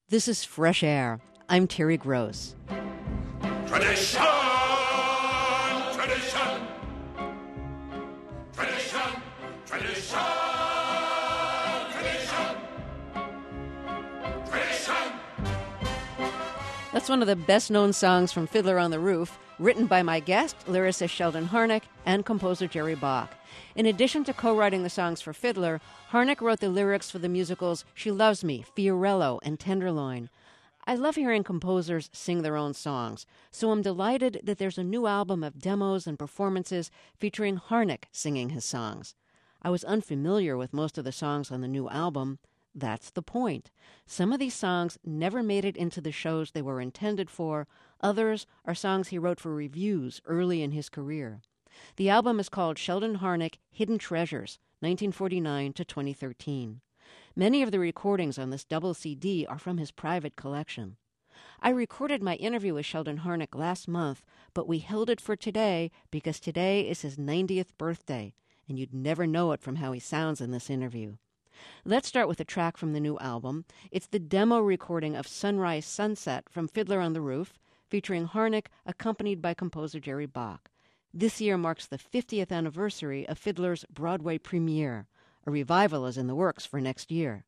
This is Fresh Air. I'm Terry Gross. Tradition! Tradition! Tradition! Tradition! Tradition! Tradition! That's one of the best-known songs from Fiddler on the Roof, written by my guest, lyricist Sheldon Harnick, and composer Jerry Bach. In addition to co-writing the songs for Fiddler, Harnick wrote the lyrics for the musicals She Loves Me, Fiorello, and Tenderloin. I love hearing composers sing their own songs, so I'm delighted that there's a new album of demos and performances featuring Harnick singing his songs. I was unfamiliar with most of the songs on the new album. That's the point. Some of these songs never made it into the shows they were intended for. Others are songs he wrote for reviews early in his career. The album is called Sheldon Harnick Hidden Treasures, 1949 to 2013. Many of the recordings on this double CD are from his private collection. I recorded my interview with Sheldon Harnick last month, but we held it for today because today is his 90th birthday, and you'd never know it from how he sounds in this interview. Let's start with a track from the new album. It's the demo recording of Sunrise Sunset from Fiddler on the Roof, featuring Harnick accompanied by composer Jerry Bach. This year marks the 50th anniversary of Fiddler's Broadway premiere. A revival is in the works for next year.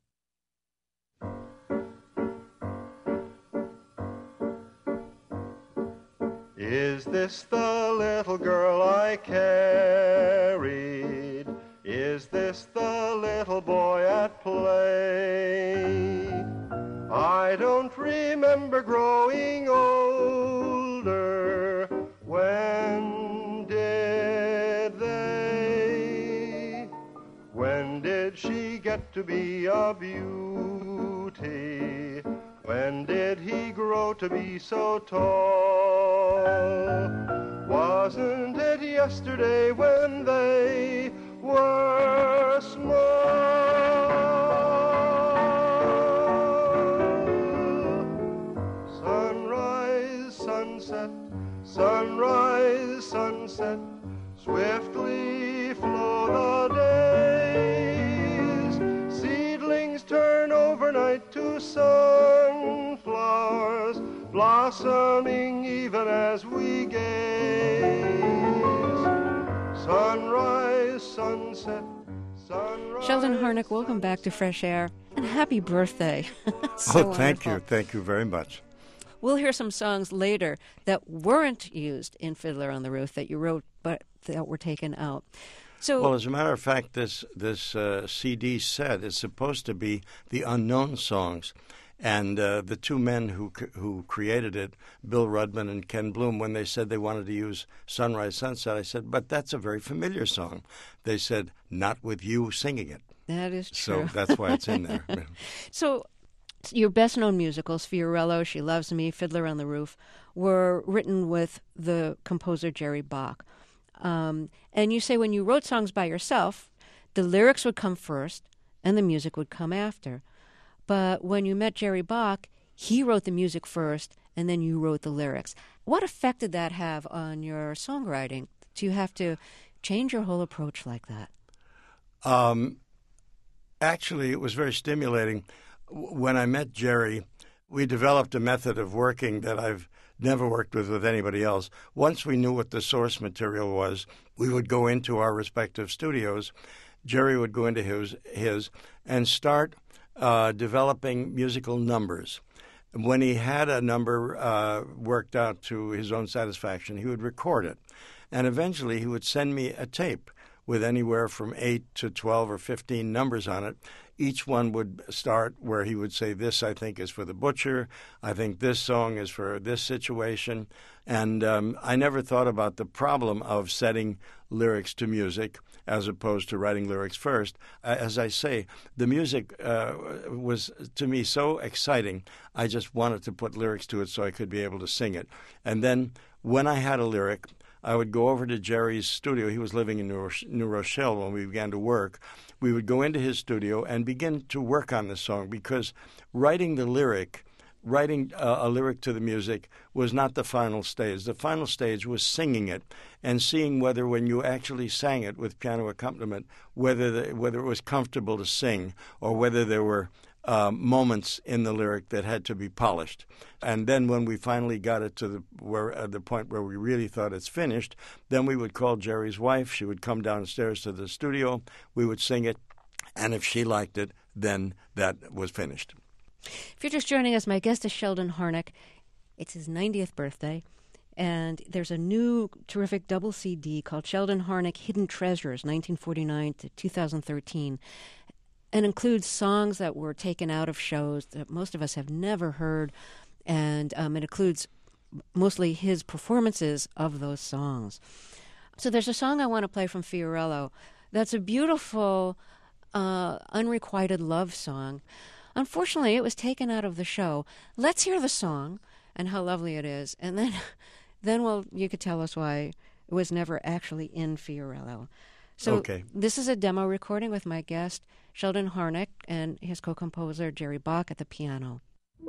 Is this the little girl I carried? Is this the little boy at play? I don't remember growing older. When did they? When did she get to be a beauty? When did he grow to be so tall? Wasn't it yesterday when they were small? Sunrise, sunset, sunrise, sunset, swiftly flow the days. Seedlings turn overnight to sunflowers, blossoming even as we gaze. Sunrise, sunset, sunrise. Sheldon Harnick, welcome back to Fresh Air, and happy birthday. So thank wonderful. you. Thank you very much. We'll hear some songs later that weren't used in Fiddler on the Roof that you wrote, but that were taken out. So, Well, as a matter of fact, this CD set is supposed to be the unknown songs. And the two men who created it, Bill Rudman and Ken Bloom, when they said they wanted to use Sunrise Sunset, I said, but that's a very familiar song. They said, not with you singing it. that is true. So that's why it's in there. So your best-known musicals, Fiorello, She Loves Me, Fiddler on the Roof, were written with the composer Jerry Bach. And you say when you wrote songs by yourself, the lyrics would come first and the music would come after. But when you met Jerry Bach, he wrote the music first and then you wrote the lyrics. What effect did that have on your songwriting? Do you have to change your whole approach like that? Actually, it was very stimulating. When I met Jerry, we developed a method of working that I've never worked with anybody else. Once we knew what the source material was, we would go into our respective studios. Jerry would go into his and start developing musical numbers. When he had a number worked out to his own satisfaction, he would record it. And eventually he would send me a tape with anywhere from 8 to 12 or 15 numbers on it. Each one would start where he would say, this, I think, is for the butcher. I think this song is for this situation. And I never thought about the problem of setting lyrics to music as opposed to writing lyrics first. As I say, the music was, to me, so exciting. I just wanted to put lyrics to it so I could be able to sing it. And then when I had a lyric, I would go over to Jerry's studio. He was living in New Rochelle when we began to work. We would go into his studio and begin to work on the song because writing a lyric to the music was not the final stage. The final stage was singing it and seeing whether when you actually sang it with piano accompaniment, whether it was comfortable to sing or whether there were moments in the lyric that had to be polished. And then when we finally got it to the point where we really thought it's finished, then we would call Jerry's wife. She would come downstairs to the studio. We would sing it. And if she liked it, then that was finished. If you're just joining us, my guest is Sheldon Harnick. It's his 90th birthday. And there's a new terrific double CD called Sheldon Harnick Hidden Treasures, 1949 to 2013, and includes songs that were taken out of shows that most of us have never heard. And it includes mostly his performances of those songs. So there's a song I want to play from Fiorello that's a beautiful, unrequited love song. Unfortunately, it was taken out of the show. Let's hear the song and how lovely it is, and then you could tell us why it was never actually in Fiorello. So okay. This is a demo recording with my guest, Sheldon Harnick, and his co-composer, Jerry Bach, at the piano.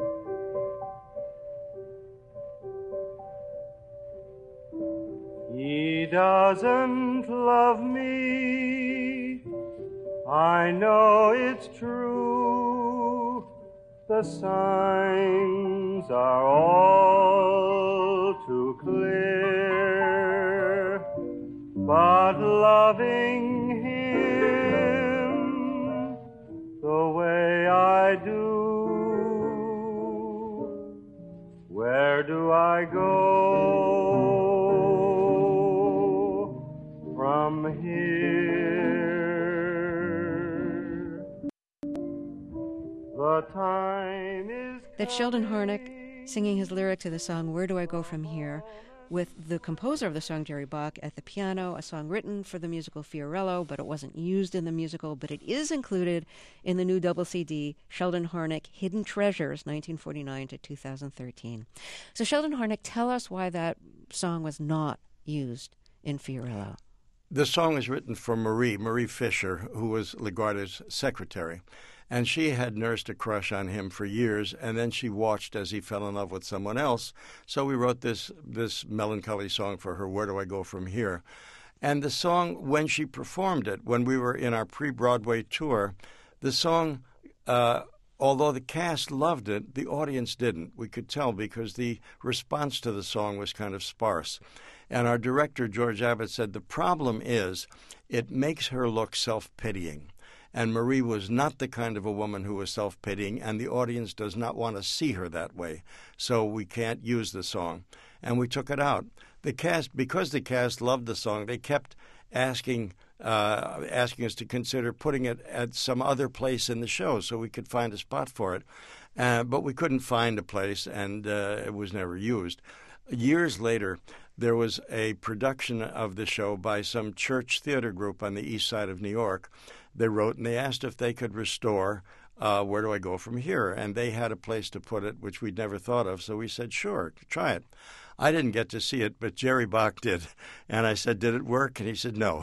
He doesn't love me, I know it's true. The signs are all too clear, but loving him the way I do, where do I go from here? The time is That's Sheldon Harnick singing his lyric to the song Where Do I Go From Here, with the composer of the song, Jerry Bach, at the piano, a song written for the musical Fiorello, but it wasn't used in the musical, but it is included in the new double CD, Sheldon Harnick Hidden Treasures, 1949 to 2013. So Sheldon Harnick, tell us why that song was not used in Fiorello. The song was written for Marie Fisher, who was LaGuardia's secretary. And she had nursed a crush on him for years, and then she watched as he fell in love with someone else. So we wrote this melancholy song for her, Where Do I Go From Here? And the song, when she performed it, when we were in our pre-Broadway tour, the song, although the cast loved it, the audience didn't. We could tell because the response to the song was kind of sparse. And our director, George Abbott, said the problem is it makes her look self-pitying. And Marie was not the kind of a woman who was self-pitying, and the audience does not want to see her that way. So we can't use the song. And we took it out. The cast, because the cast loved the song, they kept asking us to consider putting it at some other place in the show so we could find a spot for it. But we couldn't find a place, and it was never used. Years later, there was a production of the show by some church theater group on the east side of New York. They wrote and they asked if they could restore Where Do I Go From Here? And they had a place to put it, which we'd never thought of. So we said, sure, try it. I didn't get to see it, but Jerry Bach did. And I said, did it work? And he said, no.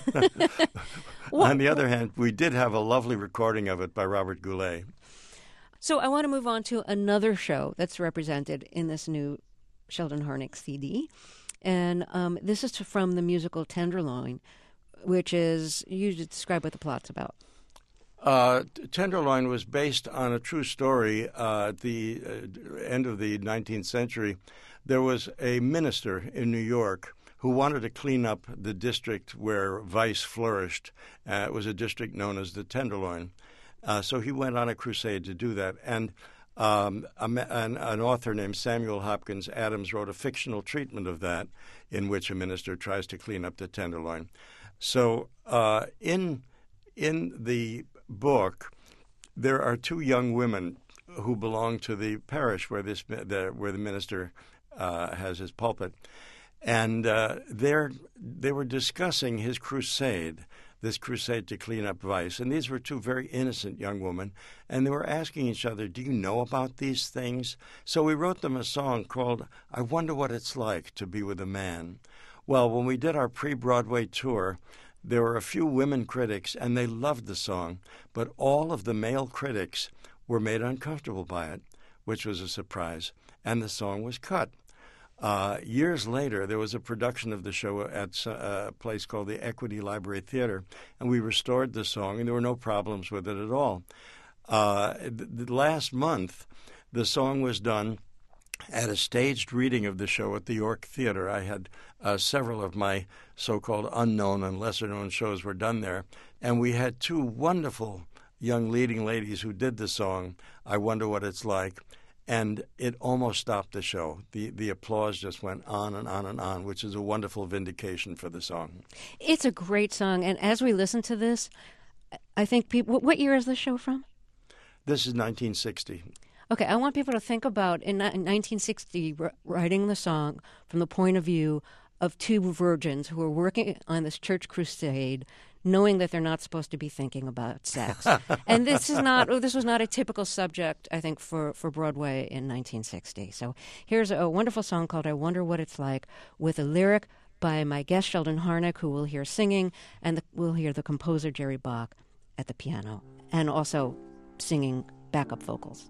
On the other hand, we did have a lovely recording of it by Robert Goulet. So I want to move on to another show that's represented in this new Sheldon Harnick CD. And this is from the musical Tenderloin, which is, you describe what the plot's about. Tenderloin was based on a true story. At the end of the 19th century, there was a minister in New York who wanted to clean up the district where vice flourished. It was a district known as the Tenderloin. So he went on a crusade to do that. And an author named Samuel Hopkins Adams wrote a fictional treatment of that in which a minister tries to clean up the Tenderloin. So in the book, there are two young women who belong to the parish where the minister has his pulpit, and they were discussing his crusade, this crusade to clean up vice. And these were two very innocent young women, and they were asking each other, do you know about these things? So we wrote them a song called I Wonder What It's Like to Be With a Man. Well, when we did our pre-Broadway tour, there were a few women critics, and they loved the song, but all of the male critics were made uncomfortable by it, which was a surprise, and the song was cut. Years later, there was a production of the show at a place called the Equity Library Theater, and we restored the song, and there were no problems with it at all. The last month, the song was done at a staged reading of the show at the York Theater. I had several of my so-called unknown and lesser-known shows were done there, and we had two wonderful young leading ladies who did the song, I Wonder What It's Like, and it almost stopped the show. The applause just went on and on and on, which is a wonderful vindication for the song. It's a great song, and as we listen to this, I think people... What year is this show from? This is 1960. Okay, I want people to think about, in 1960, writing the song from the point of view of two virgins who are working on this church crusade, knowing that they're not supposed to be thinking about sex. And this was not a typical subject, I think, for Broadway in 1960. So here's a wonderful song called I Wonder What It's Like, with a lyric by my guest Sheldon Harnick, who we'll hear singing, and we'll hear the composer Jerry Bach at the piano, and also singing backup vocals.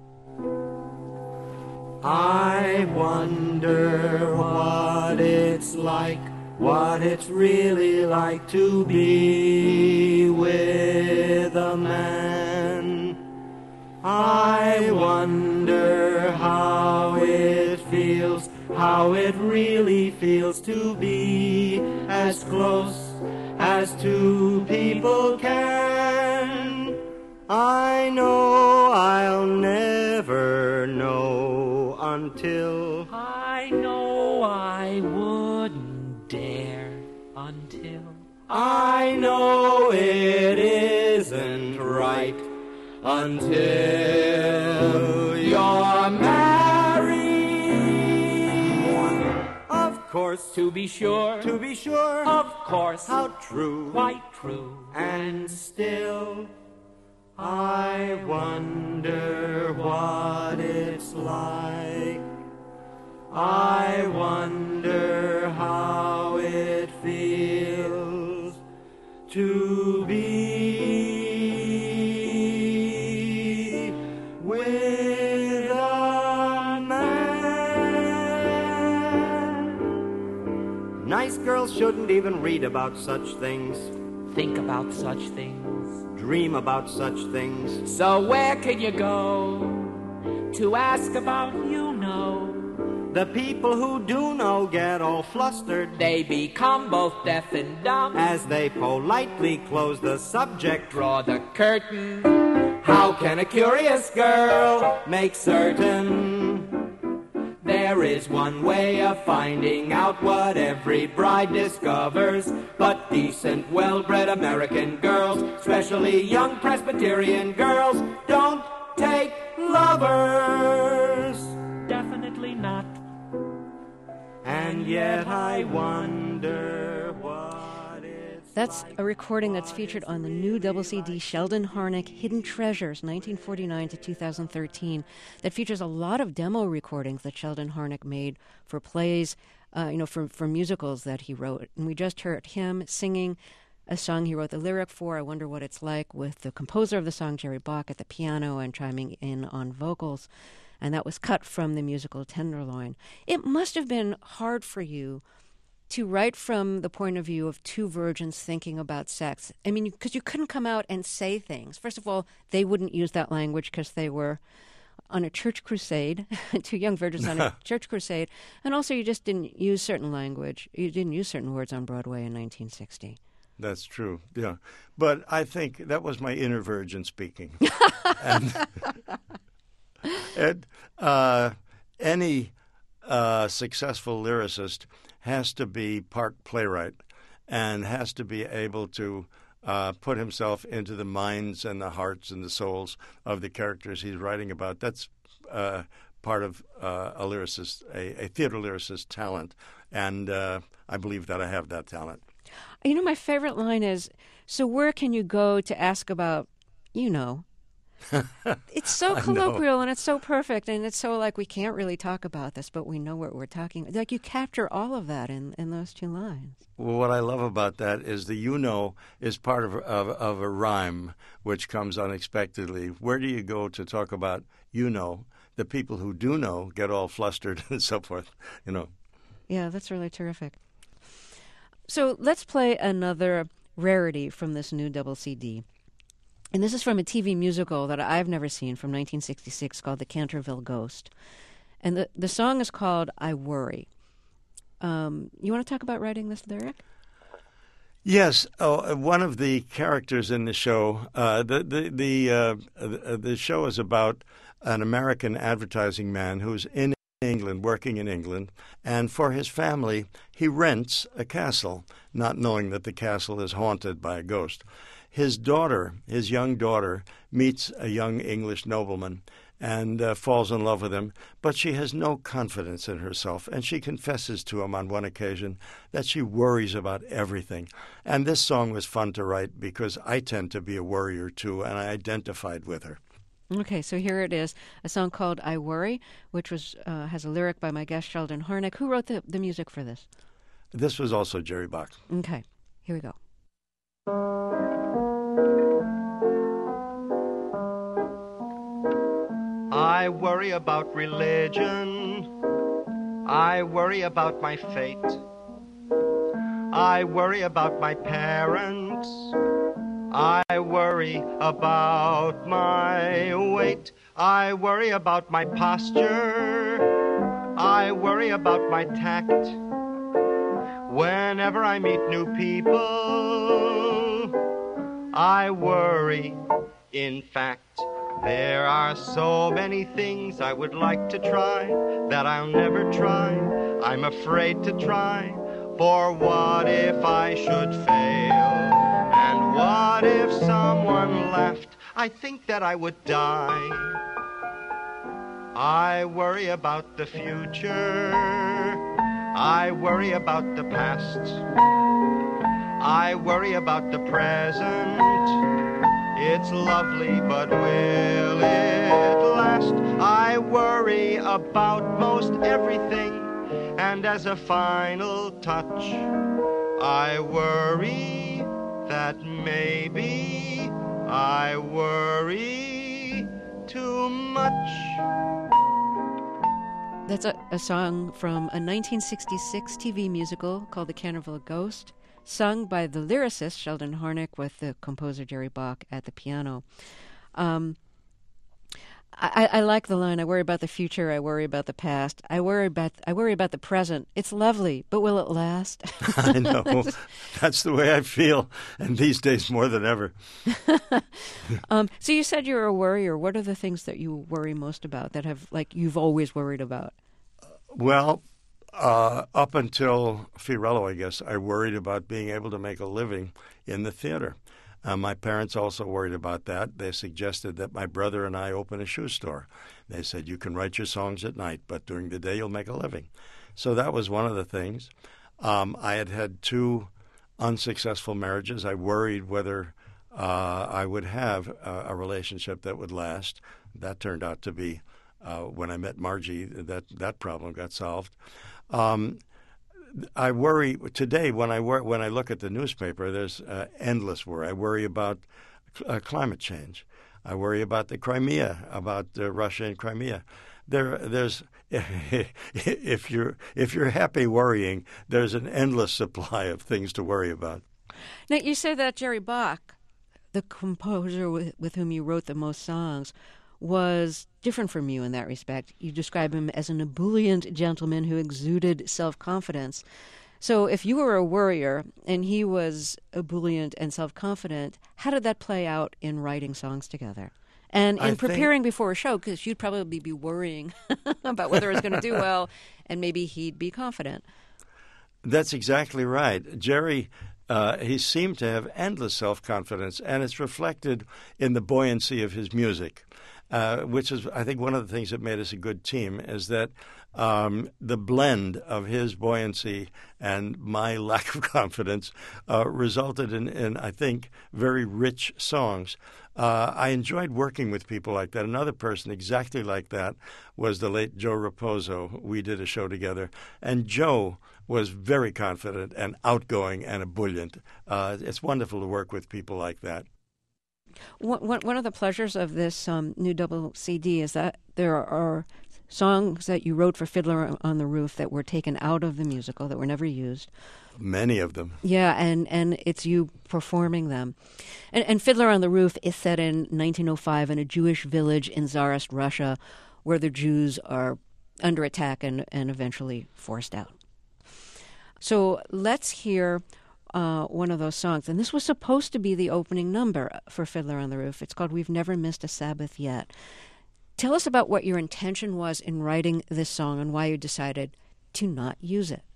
I wonder what it's like, what it's really like to be with a man. I wonder how it feels, how it really feels to be as close as two people can. I know I'll never know until I know I wouldn't dare until I know it isn't right until you're married. Of course, to be sure, of course, how true, quite true. and still I wonder what it's like. I wonder how it feels to be with a man. Nice girls shouldn't even read about such things, Think about such things. dream about such things. So where can you go to ask about The people who do know get all flustered They become both deaf and dumb as they politely close the subject. Draw the curtain. How can a curious girl make certain there is one way of finding out what every bride discovers? But decent, well-bred American girls, especially young Presbyterian girls, don't take lovers. Definitely not. And yet I wonder what it's That's a recording that's featured on the new double CD Sheldon Harnick Hidden Treasures 1949 to 2013 that features a lot of demo recordings that Sheldon Harnick made for plays, for musicals that he wrote. And we just heard him singing a song he wrote the lyric for, I Wonder What It's Like, with the composer of the song, Jerry Bach, at the piano and chiming in on vocals. And that was cut from the musical Tenderloin. It must have been hard for you to write from the point of view of two virgins thinking about sex. I mean, because you couldn't come out and say things. First of all, they wouldn't use that language because they were on a church crusade, two young virgins on a church crusade. And also, you just didn't use certain language. You didn't use certain words on Broadway in 1960. That's true, yeah. But I think that was my inner virgin speaking. And any successful lyricist has to be part playwright and has to be able to put himself into the minds and the hearts and the souls of the characters he's writing about. That's part of a lyricist, a theater lyricist talent, and I believe that I have that talent. You know, my favorite line is, so where can you go to ask about, It's so colloquial and it's so perfect and it's so like we can't really talk about this, but we know what we're talking about. Like you capture all of that in those two lines. Well, what I love about that is the is part of a rhyme which comes unexpectedly. Where do you go to talk about The people who do know get all flustered and so forth, Yeah, that's really terrific. So let's play another rarity from this new double CD. And this is from a TV musical that I've never seen from 1966 called The Canterville Ghost. And the song is called I Worry. You want to talk about writing this lyric? Yes, one of the characters in the show. The show is about an American advertising man who's in England, working in England, and for his family, he rents a castle, not knowing that the castle is haunted by a ghost. His daughter, his young daughter, meets a young English nobleman and falls in love with him, but she has no confidence in herself, and she confesses to him on one occasion that she worries about everything. And this song was fun to write because I tend to be a worrier too, and I identified with her. Okay, so here it is, a song called I Worry, which was has a lyric by my guest Sheldon Harnick. Who wrote the music for this? This was also Jerry Bach. Okay, here we go. I worry about religion. I worry about my fate. I worry about my parents. I worry about my weight. I worry about my posture. I worry about my tact. Whenever I meet new people, I worry. In fact, there are so many things I would like to try that I'll never try. I'm afraid to try, for what if I should fail? And what if someone laughed? I think that I would die. I worry about the future. I worry about the past. I worry about the present. It's lovely, but will it last? I worry about most everything, and as a final touch, I worry that maybe I worry too much. That's a song from a 1966 TV musical called The Canterville Ghost, sung by the lyricist Sheldon Harnick with the composer Jerry Bach at the piano. I like the line, I worry about the future, I worry about the past, I worry about the present. It's lovely, but will it last? I know. That's the way I feel, and these days more than ever. So you said you're a worrier. What are the things that you worry most about that have, like, you've always worried about? Well, up until Fiorello, I guess, I worried about being able to make a living in the theater. My parents also worried about that. They suggested that my brother and I open a shoe store. They said, you can write your songs at night, but during the day you'll make a living. So that was one of the things. I had 2 unsuccessful marriages. I worried whether I would have a relationship that would last. That turned out to be, when I met Margie, that problem got solved. I worry today when I look at the newspaper. There's endless worry. I worry about climate change. I worry about the Crimea, about Russia and Crimea. There's if you're happy worrying, there's an endless supply of things to worry about. Now you say that Jerry Bach, the composer with whom you wrote the most songs, was different from you in that respect. You describe him as an ebullient gentleman who exuded self-confidence. So if you were a worrier and he was ebullient and self-confident, how did that play out in writing songs together? And in preparing before a show, because you'd probably be worrying about whether it's going to do well, and maybe he'd be confident. That's exactly right. Jerry, he seemed to have endless self-confidence, and it's reflected in the buoyancy of his music. Which is, I think, one of the things that made us a good team, is that the blend of his buoyancy and my lack of confidence resulted in, I think, very rich songs. I enjoyed working with people like that. Another person exactly like that was the late Joe Raposo. We did a show together, and Joe was very confident and outgoing and ebullient. It's wonderful to work with people like that. One of the pleasures of this new double CD is that there are songs that you wrote for Fiddler on the Roof that were taken out of the musical, that were never used. Many of them. Yeah, and it's you performing them. And Fiddler on the Roof is set in 1905 in a Jewish village in Tsarist Russia where the Jews are under attack and eventually forced out. So let's hear one of those songs. And this was supposed to be the opening number for Fiddler on the Roof. It's called We've Never Missed a Sabbath Yet. Tell us about what your intention was in writing this song and why you decided to not use it.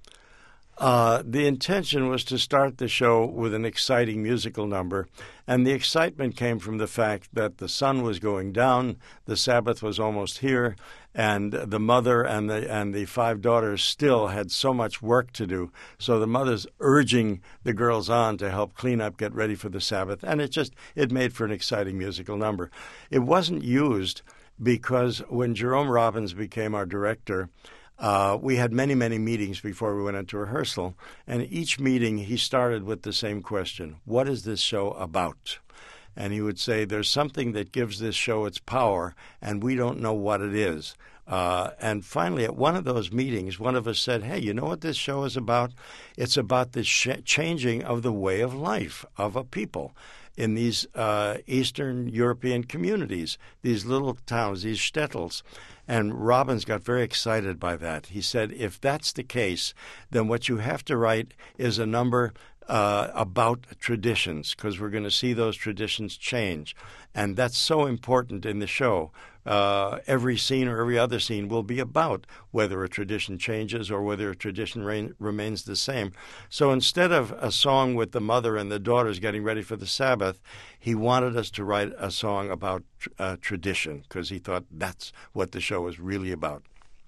The intention was to start the show with an exciting musical number, and the excitement came from the fact that the sun was going down, the Sabbath was almost here, and the mother and the 5 daughters still had so much work to do. So the mother's urging the girls on to help clean up, get ready for the Sabbath, and it made for an exciting musical number. It wasn't used because when Jerome Robbins became our director, we had many, many meetings before we went into rehearsal, and each meeting he started with the same question: what is this show about? And he would say, there's something that gives this show its power, and we don't know what it is. And finally, at one of those meetings, one of us said, hey, you know what this show is about? It's about the changing of the way of life of a people in these Eastern European communities, these little towns, these shtetls. And Robbins got very excited by that. He said, if that's the case, then what you have to write is a number about traditions, because we're going to see those traditions change. And that's so important in the show. Every scene or every other scene will be about whether a tradition changes or whether a tradition remains the same. So instead of a song with the mother and the daughters getting ready for the Sabbath, he wanted us to write a song about tradition, because he thought that's what the show was really about.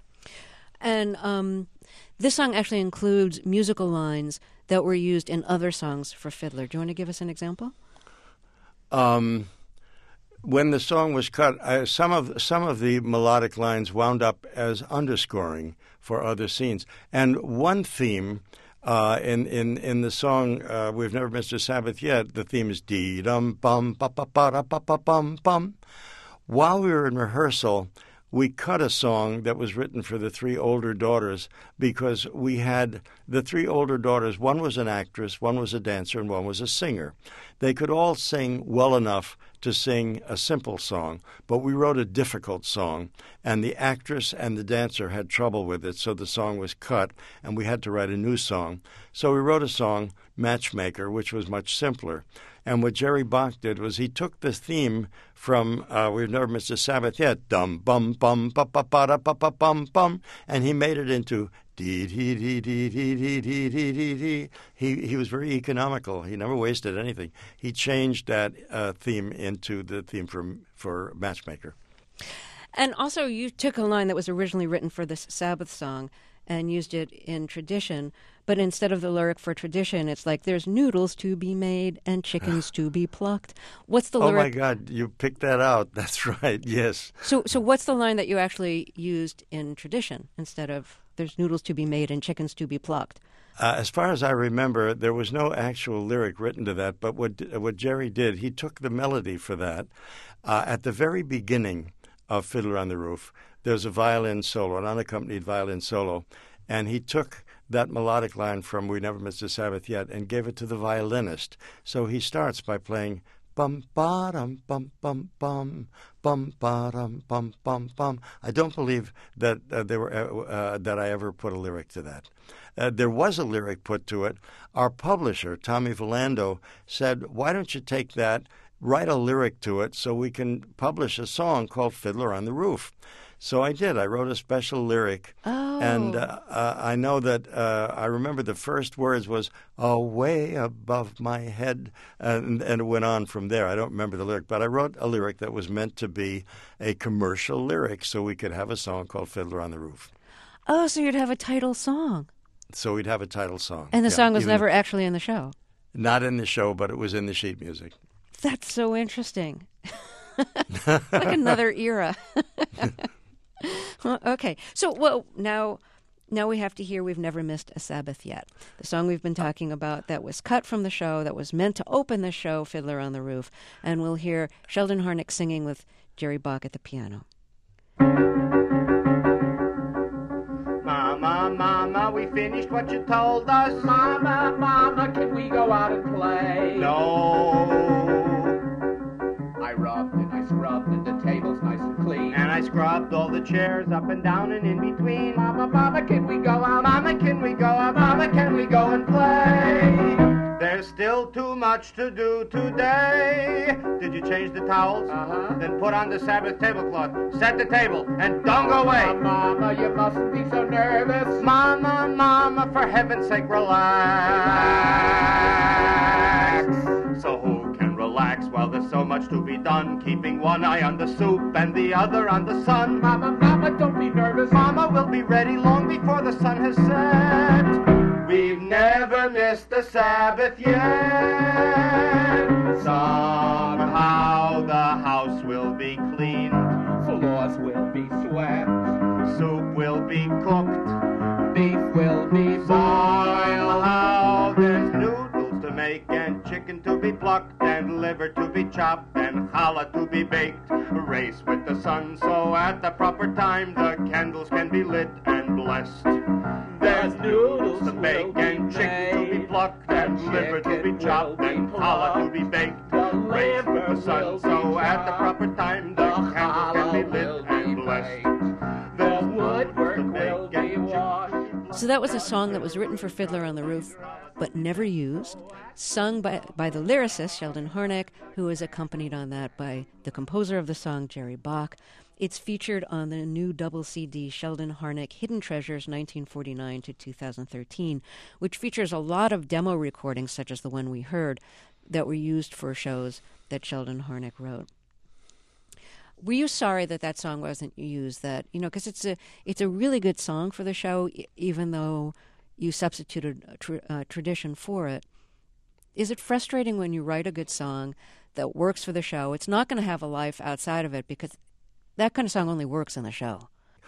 And this song actually includes musical lines that were used in other songs for Fiddler. Do you want to give us an example? When the song was cut, some of the melodic lines wound up as underscoring for other scenes. And one theme in the song We've Never Missed a Sabbath Yet, the theme is dee-dum bum ba ba ba da ba ba bum bum. While we were in rehearsal, we cut a song that was written for the 3 older daughters, because we had the 3 older daughters. One was an actress, one was a dancer, and one was a singer. They could all sing well enough to sing a simple song, but we wrote a difficult song, and the actress and the dancer had trouble with it, so the song was cut, and we had to write a new song. So we wrote a song, Matchmaker, which was much simpler. And what Jerry Bach did was he took the theme from We've Never Missed a Sabbath Yet, dum bum bum ba ba ba da ba ba bum bum, and he made it into dee dee dee dee dee dee dee dee dee dee. He was very economical. He never wasted anything. He changed that theme into the theme for Matchmaker. And also, you took a line that was originally written for this Sabbath song and used it in tradition, but instead of the lyric for tradition, it's like there's noodles to be made and chickens to be plucked. What's the lyric? Oh, my God, you picked that out. That's right, yes. So what's the line that you actually used in tradition instead of there's noodles to be made and chickens to be plucked? As far as I remember, there was no actual lyric written to that, but what Jerry did, he took the melody for that. At the very beginning of Fiddler on the Roof, there's a violin solo, an unaccompanied violin solo, and he took that melodic line from We Never Missed a Sabbath Yet and gave it to the violinist. So he starts by playing bum ba dum bum bum bum bum ba dum bum bum bum. I don't believe that that I ever put a lyric to that. There was a lyric put to it. Our publisher, Tommy Volando, said, "Why don't you take that, write a lyric to it, so we can publish a song called Fiddler on the Roof?" So I did. I wrote a special lyric. Oh. And I know that I remember the first words was, "Away above my head," and it went on from there. I don't remember the lyric, but I wrote a lyric that was meant to be a commercial lyric so we could have a song called Fiddler on the Roof. Oh, so you'd have a title song. So we'd have a title song. And the song was never actually in the show? Not in the show, but it was in the sheet music. That's so interesting. Like another era. Okay. So, now we have to hear We've Never Missed a Sabbath Yet. The song we've been talking about that was cut from the show, that was meant to open the show, Fiddler on the Roof. And we'll hear Sheldon Harnick singing with Jerry Bach at the piano. finished what you told us? Mama, Mama, can we go out and play? No. I rubbed and I scrubbed and the table's nice and clean. And I scrubbed all the chairs up and down and in between. Mama, Mama, can we go out? Mama, can we go out? Mama, can we go and play? There's still too much to do today. Did you change the towels? Uh-huh. Then put on the Sabbath tablecloth, set the table, and don't go away. Mama, you mustn't be so nervous. Mama, Mama, for heaven's sake, relax. So who can relax while there's so much to be done? Keeping one eye on the soup and the other on the sun. Mama, Mama, don't be nervous. Mama will be ready long before the sun has set. We've never missed the Sabbath yet. Somehow the house will be cleaned. Floors will be swept. Soup will be cooked. Beef will be boiled. How there's noodles to make and chicken to be plucked and liver to be chopped and challah to be baked. Race with the sun so at the proper time the candles can be lit and blessed. There's noodles to make and chicken to be plucked and liver to be chopped and challah to be baked. Race with the sun so at the proper time the candles can be lit and blessed. There's woodwork to make and So that was a song that was written for Fiddler on the Roof, but never used, sung by the lyricist Sheldon Harnick, who is accompanied on that by the composer of the song, Jerry Bach. It's featured on the new double CD, Sheldon Harnick Hidden Treasures 1949 to 2013, which features a lot of demo recordings, such as the one we heard, that were used for shows that Sheldon Harnick wrote. Were you sorry that that song wasn't used? That, you know, because it's a really good song for the show, even though you substituted tradition for it. Is it frustrating when you write a good song that works for the show? It's not going to have a life outside of it because that kind of song only works in the show.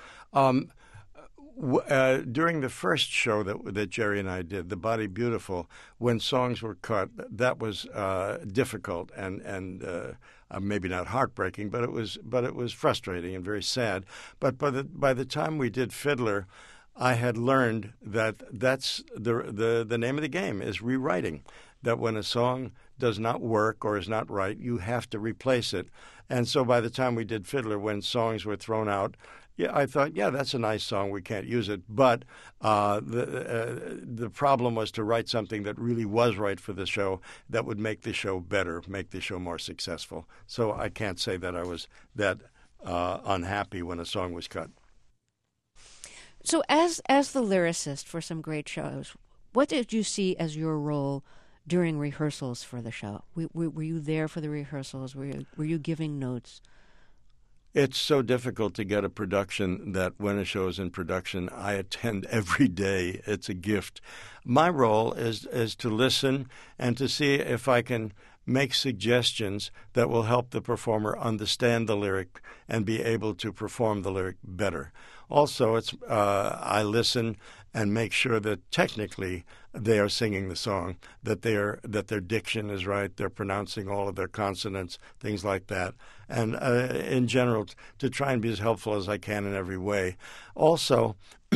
During the first show that Jerry and I did, The Body Beautiful, when songs were cut, that was difficult and maybe not heartbreaking, but it was frustrating and very sad. But by the time we did Fiddler, I had learned that that's the name of the game is rewriting. That when a song does not work or is not right, you have to replace it. And so by the time we did Fiddler, when songs were thrown out, I thought, that's a nice song. We can't use it. But the problem was to write something that really was right for the show that would make the show better, make the show more successful. So I can't say that I was that unhappy when a song was cut. So as the lyricist for some great shows, what did you see as your role during rehearsals for the show? Were you there for the rehearsals? Were you giving notes? It's so difficult to get a production that when a show is in production, I attend every day. It's a gift. My role is to listen and to see if I can make suggestions that will help the performer understand the lyric and be able to perform the lyric better. Also, I listen and make sure that technically they are singing the song, that their diction is right, they're pronouncing all of their consonants, things like that, and in general to try and be as helpful as I can in every way. Also,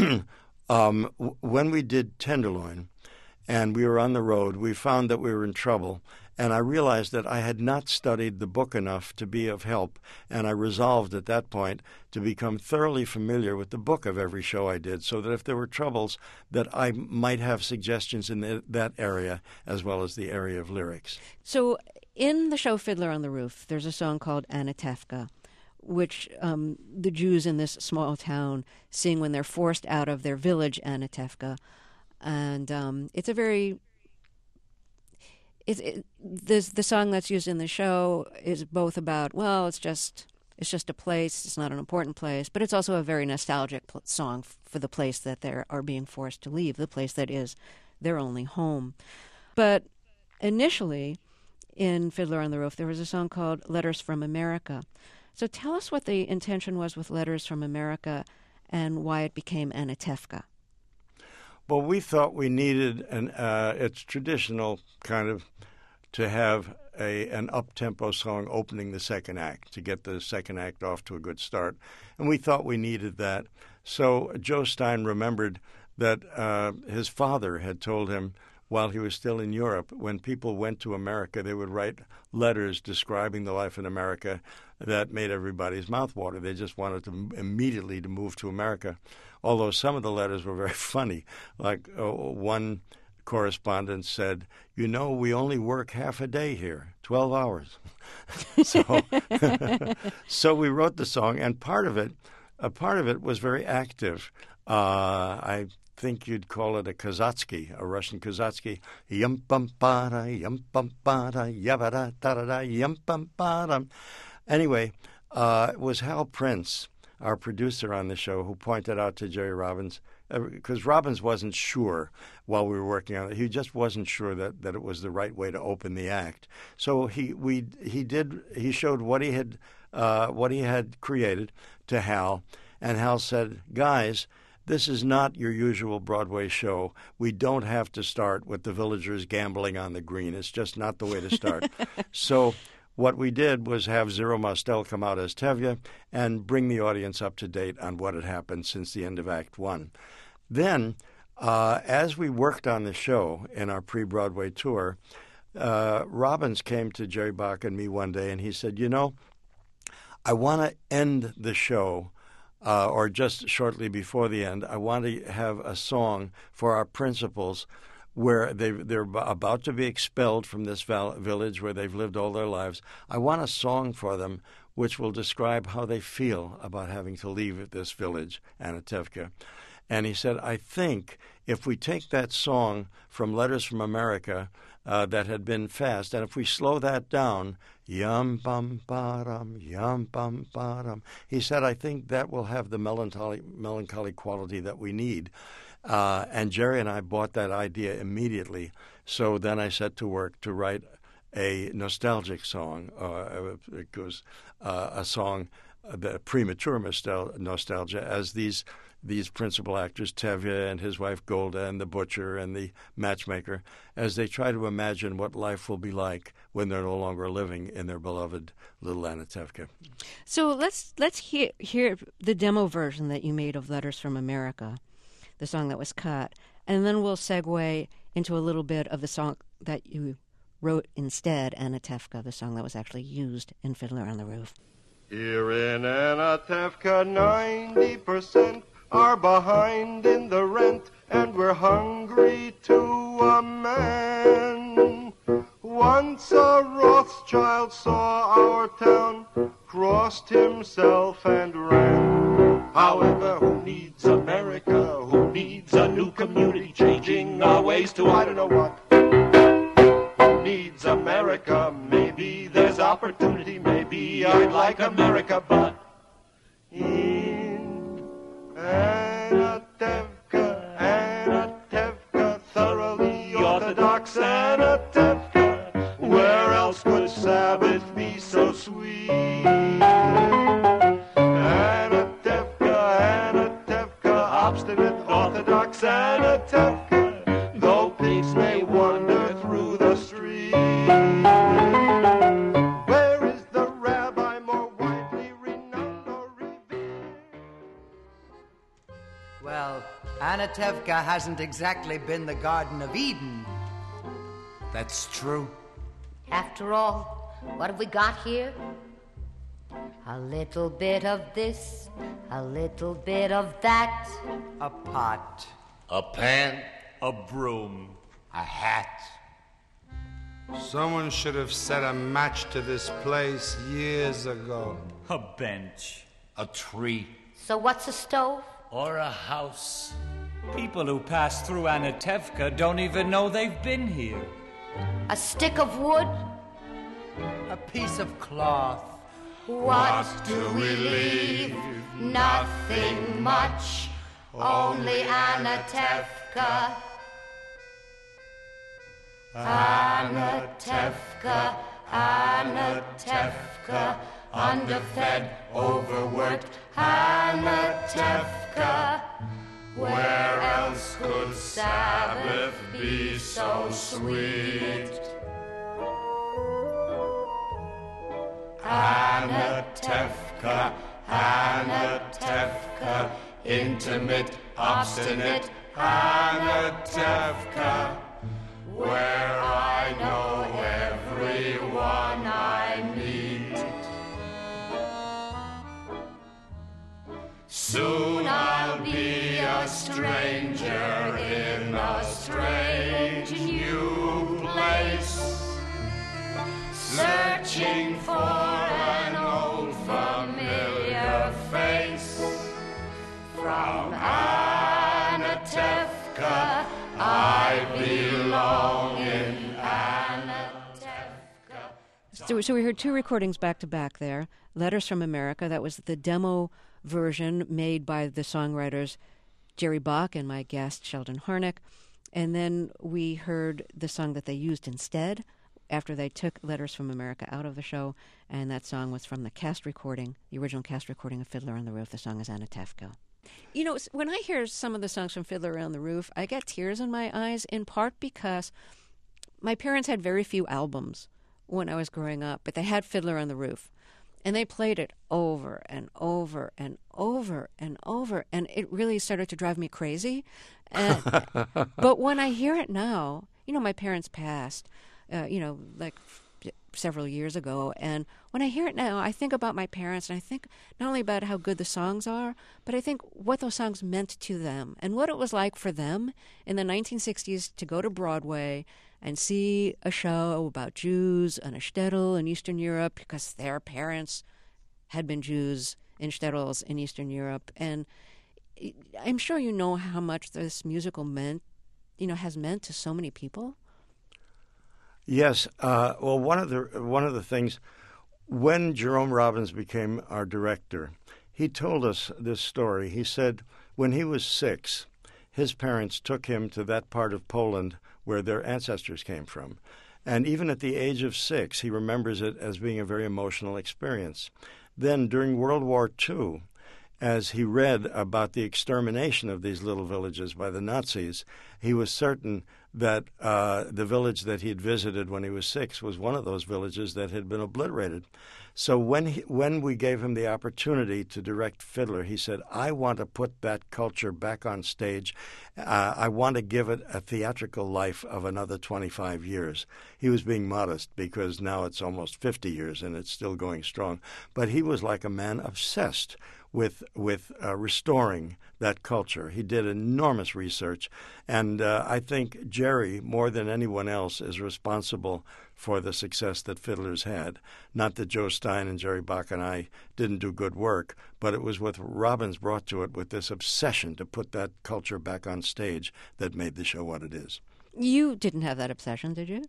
when we did Tenderloin and we were on the road, we found that we were in trouble. And I realized that I had not studied the book enough to be of help, and I resolved at that point to become thoroughly familiar with the book of every show I did, so that if there were troubles, that I might have suggestions in that area as well as the area of lyrics. So in the show Fiddler on the Roof, there's a song called Anatevka, which the Jews in this small town sing when they're forced out of their village, Anatevka. And it's a very... The song that's used in the show is both about, well, it's just a place, it's not an important place, but it's also a very nostalgic song for the place that they are being forced to leave, the place that is their only home. But initially, in Fiddler on the Roof, there was a song called Letters from America. So tell us what the intention was with Letters from America and why it became Anatevka. Well, we thought we needed it's traditional kind of to have an up-tempo song opening the second act to get the second act off to a good start. And we thought we needed that. So Joe Stein remembered that his father had told him while he was still in Europe, when people went to America, they would write letters describing the life in America that made everybody's mouth water. They just wanted to immediately to move to America, although some of the letters were very funny. Like one correspondent said, "You know, we only work half a day here, 12 hours." So we wrote the song, and a part of it was very active. I think you'd call it a kazatsky, a Russian kazatsky. Yum bum ba da yum bum ba da yabba da da da da yum bum ba da. Anyway, it was Hal Prince, our producer on the show, who pointed out to Jerry Robbins, because Robbins wasn't sure while we were working on it. He just wasn't sure that it was the right way to open the act. So he showed what he had created to Hal, and Hal said, "Guys, this is not your usual Broadway show. We don't have to start with the villagers gambling on the green. It's just not the way to start." So what we did was have Zero Mostel come out as Tevye and bring the audience up to date on what had happened since the end of Act One. Then, as we worked on the show in our pre-Broadway tour, Robbins came to Jerry Bach and me one day, and he said, "You know, I want to end the show or just shortly before the end, I want to have a song for our principals where they're about to be expelled from this village where they've lived all their lives. I want a song for them which will describe how they feel about having to leave this village, Anatevka." And he said, "I think if we take that song from Letters from America that had been fast, and if we slow that down, yum bum ba-dum, yum bum ba-dum," he said, "I think that will have the melancholy quality that we need." And Jerry and I bought that idea immediately. So then I set to work to write a nostalgic song. It goes a song, the premature nostalgia, as these principal actors, Tevye and his wife Golda and the butcher and the matchmaker, as they try to imagine what life will be like when they're no longer living in their beloved little Anatevka. So let's hear the demo version that you made of Letters from America, the song that was cut, and then we'll segue into a little bit of the song that you wrote instead, Anatevka, the song that was actually used in Fiddler on the Roof. Here in Anatevka, 90% are behind in the rent, and we're hungry to a man. Once a Rothschild saw our town, crossed himself and ran. However, who needs America? Who needs a new community changing our ways to I don't know what? Who needs America? Maybe there's opportunity, maybe I'd like America, but in Anatevka, thoroughly orthodox Anatevka, where else could Sabbath be so sweet? Anatevka, obstinate orthodox Anatevka, though pigs may wander through the street. Where is the rabbi more widely renowned or revered? Well, Anatevka hasn't exactly been the Garden of Eden. That's true. After all, what have we got here? A little bit of this, a little bit of that. A pot. A pan, a broom, a hat. Someone should have set a match to this place years ago. A bench, a tree. So what's a stove? Or a house. People who pass through Anatevka don't even know they've been here. A stick of wood? A piece of cloth. What do we leave? Nothing much, only Anatevka. Anatevka, Anatevka, underfed, overworked, Anatevka. Where else could Sabbath be so sweet? Anatevka, Anatevka, intimate, obstinate, Anatevka, where I know everyone I meet. Soon I'll be a stranger in a strange new place, searching for an old familiar face. From Anatevka, I belong in Anatevka. So we heard two recordings back to back there. Letters from America, that was the demo version made by the songwriters Jerry Bach and my guest Sheldon Harnick. And then we heard the song that they used instead after they took Letters from America out of the show, and that song was from the cast recording, the original cast recording of Fiddler on the Roof. The song is Anatevka. You know, when I hear some of the songs from Fiddler on the Roof, I get tears in my eyes, in part because my parents had very few albums when I was growing up, but they had Fiddler on the Roof. And they played it over and over and over and over, and it really started to drive me crazy. But when I hear it now, you know, my parents passed, like several years ago, and when I hear it now, I think about my parents, and I think not only about how good the songs are, but I think what those songs meant to them and what it was like for them in the 1960s to go to Broadway and see a show about Jews on a shtetl in Eastern Europe because their parents had been Jews in shtetls in Eastern Europe. And I'm sure you know how much this musical has meant to so many people. Yes. Well, one of the things, when Jerome Robbins became our director, he told us this story. He said when he was 6, his parents took him to that part of Poland where their ancestors came from. And even at the age of 6, he remembers it as being a very emotional experience. Then during World War II, as he read about the extermination of these little villages by the Nazis, he was certain that the village that he had visited when he was 6 was one of those villages that had been obliterated. So when we gave him the opportunity to direct Fiddler, he said, I want to put that culture back on stage. I want to give it a theatrical life of another 25 years. He was being modest because now it's almost 50 years and it's still going strong. But he was like a man obsessed with restoring that culture. He did enormous research, and I think Jerry, more than anyone else, is responsible for the success that Fiddler's had. Not that Joe Stein and Jerry Bach and I didn't do good work, but it was what Robbins brought to it with this obsession to put that culture back on stage that made the show what it is. You didn't have that obsession, did you?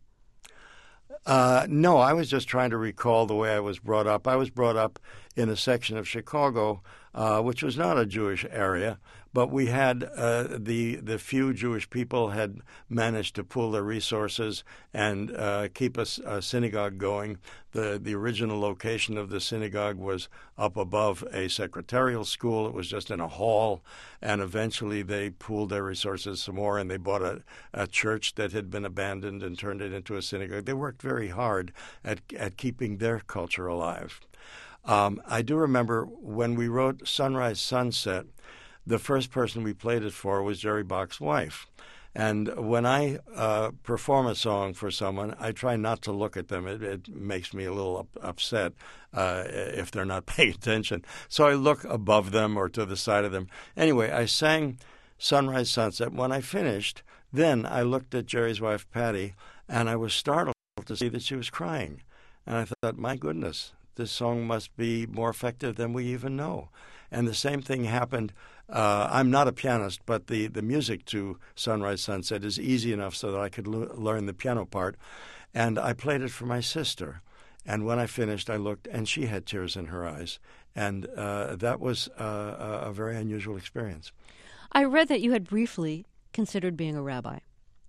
No, I was just trying to recall the way I was brought up. I was brought up in a section of Chicago, which was not a Jewish area, but we had the few Jewish people had managed to pool their resources and keep a synagogue going. The original location of the synagogue was up above a secretarial school. It was just in a hall, and eventually they pooled their resources some more, and they bought a church that had been abandoned and turned it into a synagogue. They worked very hard at keeping their culture alive. I do remember when we wrote Sunrise Sunset, the first person we played it for was Jerry Bach's wife. And when I perform a song for someone, I try not to look at them. It makes me a little upset if they're not paying attention. So I look above them or to the side of them. Anyway, I sang Sunrise Sunset. When I finished, then I looked at Jerry's wife, Patty, and I was startled to see that she was crying. And I thought, my goodness, this song must be more effective than we even know. And the same thing happened. I'm not a pianist, but the music to Sunrise Sunset is easy enough so that I could learn the piano part. And I played it for my sister. And when I finished, I looked, and she had tears in her eyes. And that was a very unusual experience. I read that you had briefly considered being a rabbi.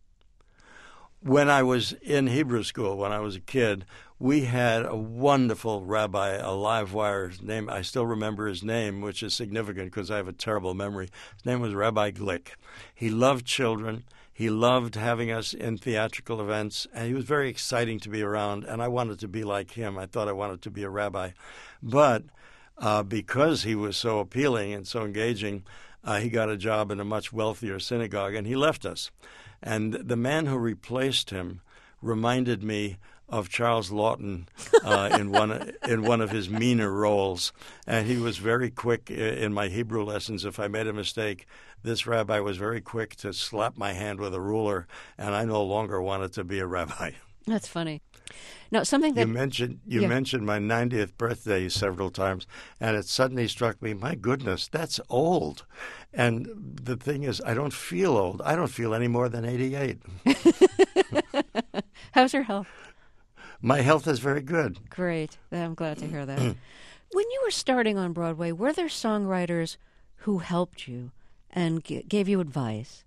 When I was in Hebrew school, when I was a kid, we had a wonderful rabbi, a live wire name. I still remember his name, which is significant because I have a terrible memory. His name was Rabbi Glick. He loved children. He loved having us in theatrical events, and he was very exciting to be around, and I wanted to be like him. I thought I wanted to be a rabbi. But because he was so appealing and so engaging, he got a job in a much wealthier synagogue, and he left us. And the man who replaced him reminded me of Charles Lawton in one of his meaner roles. And he was very quick in my Hebrew lessons. If I made a mistake, this rabbi was very quick to slap my hand with a ruler, and I no longer wanted to be a rabbi. That's funny. Now, something that you mentioned my 90th birthday several times, and it suddenly struck me, my goodness, that's old. And the thing is, I don't feel old. I don't feel any more than 88. How's your health? My health is very good. Great. I'm glad to hear that. When you were starting on Broadway, were there songwriters who helped you and gave you advice?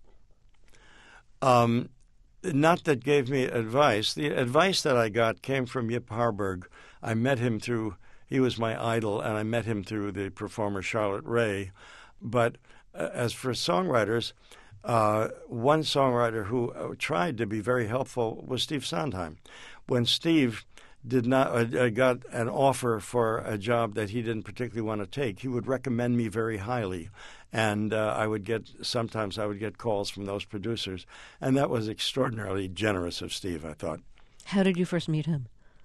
Not that gave me advice. The advice that I got came from Yip Harburg. I met him he was my idol, and I met him through the performer Charlotte Rae. But as for songwriters, one songwriter who tried to be very helpful was Steve Sondheim. When Steve got an offer for a job that he didn't particularly want to take, he would recommend me very highly. And sometimes I would get calls from those producers. And that was extraordinarily generous of Steve, I thought. How did you first meet him?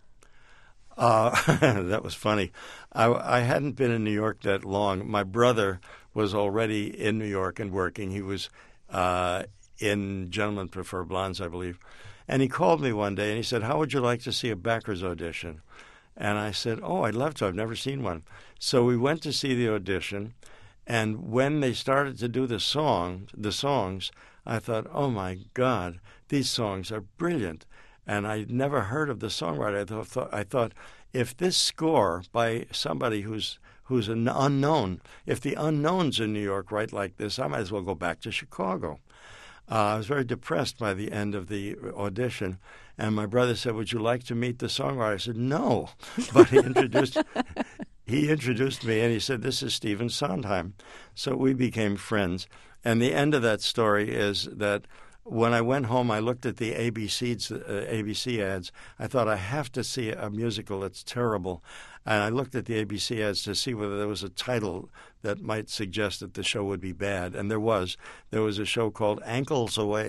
That was funny. I hadn't been in New York that long. My brother was already in New York and working. He was in Gentlemen Prefer Blondes, I believe. And he called me one day and he said, "How would you like to see a Backers audition?" And I said, "Oh, I'd love to. I've never seen one." So we went to see the audition. And when they started to do the songs, I thought, oh, my God, these songs are brilliant. And I'd never heard of the songwriter. I thought, if this score by somebody who's an unknown, if the unknowns in New York write like this, I might as well go back to Chicago. I was very depressed by the end of the audition. And my brother said, "Would you like to meet the songwriter?" I said, "No." But he introduced me, and he said, "This is Stephen Sondheim." So we became friends. And the end of that story is that when I went home, I looked at the ABC ads. I thought, I have to see a musical that's terrible. And I looked at the ABC ads to see whether there was a title that might suggest that the show would be bad. And there was. There was a show called Ankles Away.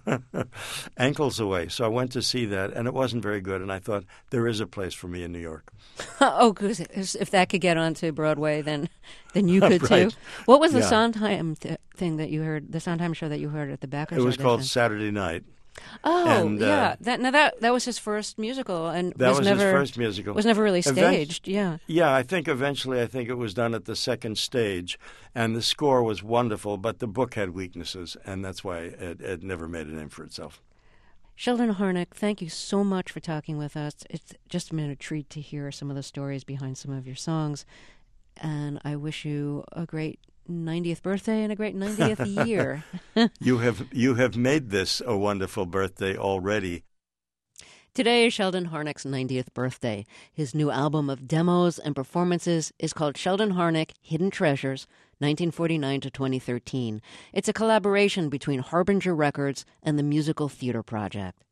Ankles Away. So I went to see that, and it wasn't very good. And I thought, there is a place for me in New York. Oh, because if that could get onto Broadway, then you could right. too. What was the Sondheim thing that you heard, the Sondheim show that you heard at the Backers? It was called Saturday Night. Oh, and, yeah. That was his first musical, and that was his first musical. Was never really staged. Yeah. I think eventually it was done at the second stage, and the score was wonderful, but the book had weaknesses, and that's why it never made a name for itself. Sheldon Harnick, thank you so much for talking with us. It's just been a treat to hear some of the stories behind some of your songs, and I wish you a great 90th birthday and a great 90th year. You have made this a wonderful birthday already. Today is Sheldon Harnick's 90th birthday. His new album of demos and performances is called Sheldon Harnick Hidden Treasures, 1949 to 2013. It's a collaboration between Harbinger Records and the Musical Theater Project.